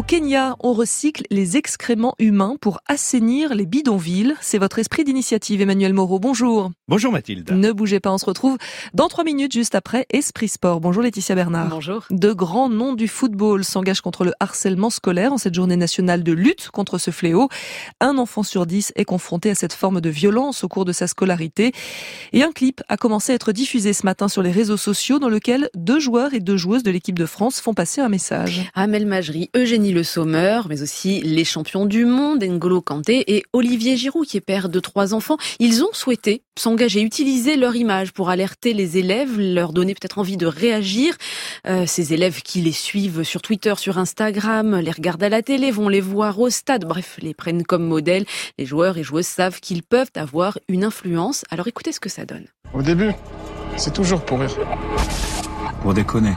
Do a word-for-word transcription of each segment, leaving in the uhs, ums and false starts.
Au Kenya, on recycle les excréments humains pour assainir les bidonvilles. C'est votre esprit d'initiative, Emmanuel Moreau. Bonjour. Bonjour Mathilde. Ne bougez pas, on se retrouve dans trois minutes juste après Esprit Sport. Bonjour Laetitia Bernard. Bonjour. De grands noms du football s'engagent contre le harcèlement scolaire en cette journée nationale de lutte contre ce fléau. Un enfant sur dix est confronté à cette forme de violence au cours de sa scolarité. Et un clip a commencé à être diffusé ce matin sur les réseaux sociaux dans lequel deux joueurs et deux joueuses de l'équipe de France font passer un message. Amel Majri, Eugénie Le Sommer, mais aussi les champions du monde, N'Golo Kanté et Olivier Giroud, qui est père de trois enfants. Ils ont souhaité s'engager, utiliser leur image pour alerter les élèves, leur donner peut-être envie de réagir. Euh, ces élèves qui les suivent sur Twitter, sur Instagram, les regardent à la télé, vont les voir au stade, bref, les prennent comme modèle. Les joueurs et joueuses savent qu'ils peuvent avoir une influence. Alors écoutez ce que ça donne. Au début, c'est toujours pour rire. Pour déconner.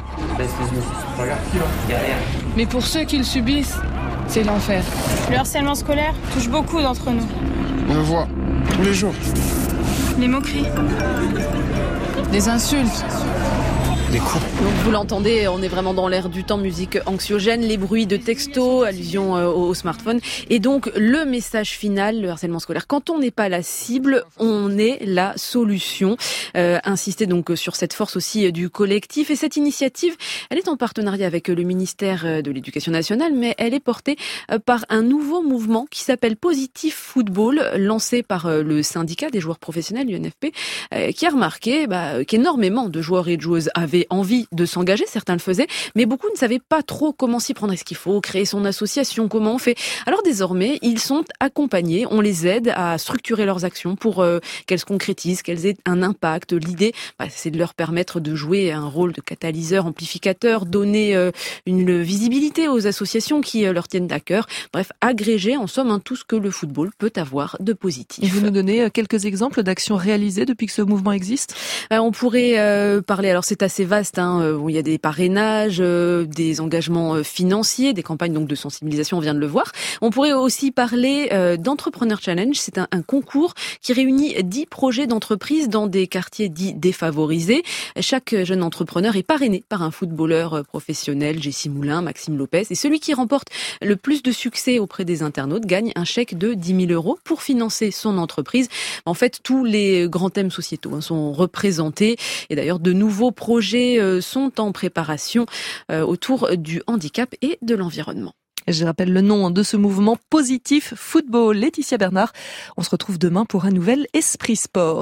Mais pour ceux qui le subissent, c'est l'enfer. Le harcèlement scolaire touche beaucoup d'entre nous. On le voit tous les jours. Les moqueries. Des insultes. Des coups. Donc vous l'entendez, on est vraiment dans l'air du temps, musique anxiogène, les bruits de textos, allusion au smartphone. Et donc le message final, le harcèlement scolaire, quand on n'est pas la cible, on est la solution. Euh, insister donc sur cette force aussi du collectif. Et cette initiative, elle est en partenariat avec le ministère de l'Éducation nationale, mais elle est portée par un nouveau mouvement qui s'appelle Positif Football, lancé par le syndicat des joueurs professionnels, l'U N F P, qui a remarqué bah, qu'énormément de joueurs et de joueuses avaient envie de s'engager, certains le faisaient, mais beaucoup ne savaient pas trop comment s'y prendre. Est-ce qu'il faut créer son association? Comment on fait? Alors désormais, ils sont accompagnés, on les aide à structurer leurs actions pour euh, qu'elles se concrétisent, qu'elles aient un impact. L'idée, bah, c'est de leur permettre de jouer un rôle de catalyseur, amplificateur, donner euh, une visibilité aux associations qui euh, leur tiennent à cœur. Bref, agréger en somme hein, tout ce que le football peut avoir de positif. Et vous nous donnez quelques exemples d'actions réalisées depuis que ce mouvement existe? euh, On pourrait euh, parler, alors c'est assez vaste, hein, où il y a des parrainages, euh, des engagements euh, financiers, des campagnes donc de sensibilisation, on vient de le voir. On pourrait aussi parler euh, d'Entrepreneur Challenge, c'est un, un concours qui réunit dix projets d'entreprise dans des quartiers dits défavorisés. Chaque jeune entrepreneur est parrainé par un footballeur professionnel, Jessie Moulin, Maxime Lopez, et celui qui remporte le plus de succès auprès des internautes gagne un chèque de dix mille euros pour financer son entreprise. En fait, tous les grands thèmes sociétaux hein, sont représentés, et d'ailleurs de nouveaux projets sont en préparation autour du handicap et de l'environnement. Je rappelle le nom de ce mouvement Positif Football. Laetitia Bernard, on se retrouve demain pour un nouvel Esprit Sport.